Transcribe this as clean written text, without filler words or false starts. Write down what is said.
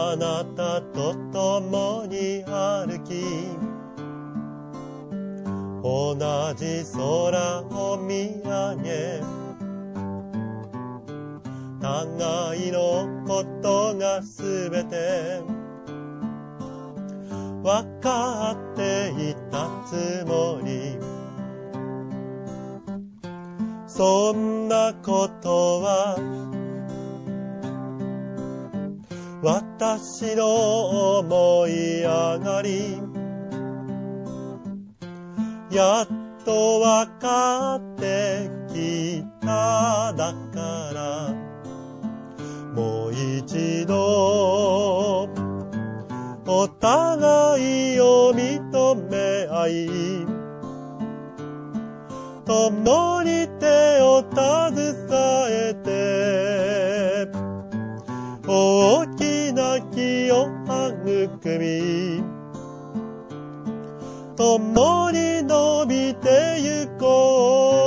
あなたと共に歩き、同じ空を見上げ、互いのことがすべて分かっていたつもり、そんなことは私の思い上がり、やっと分かってきただから、もう一度お互いを認め合い、共に手を携えて大きな木を育み、共に伸びてゆこう。